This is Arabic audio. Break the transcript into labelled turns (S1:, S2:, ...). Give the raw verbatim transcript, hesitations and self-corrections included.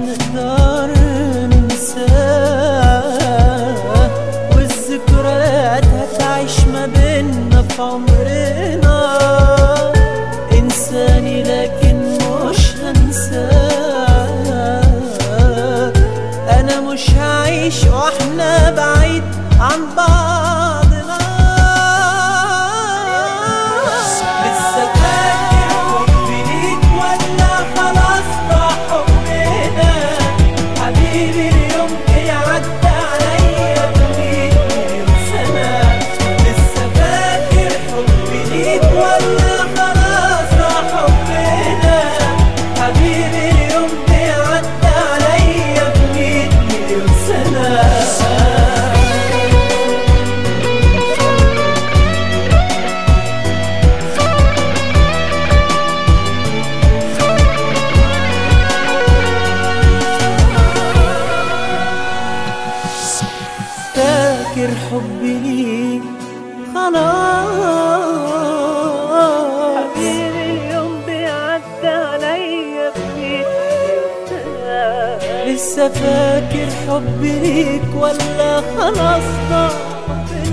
S1: نقدر ننساه، والذكريات هتعيش ما بينا في عمرنا. إنساني لكن مش هنساه، أنا مش هعيش وإحنا بعيد عن بعضنا. لسه فاكر حبي ليك ولا خلاص ضاع حبنا؟ حبيبي اليوم بيعدي عليا بمية مليون سنة. لسه فاكر حبي ليك ولا خلاص ضاع حبنا؟ حبيبي اليوم بيعدي عليا بمية مليون سنة. فاكر حبي ليك خلاص،
S2: حبيبي اليوم بيعدي عليا بمية مليون سنة.
S1: لسه فاكر حبي ليك ولا خلاص ضاع حبنا؟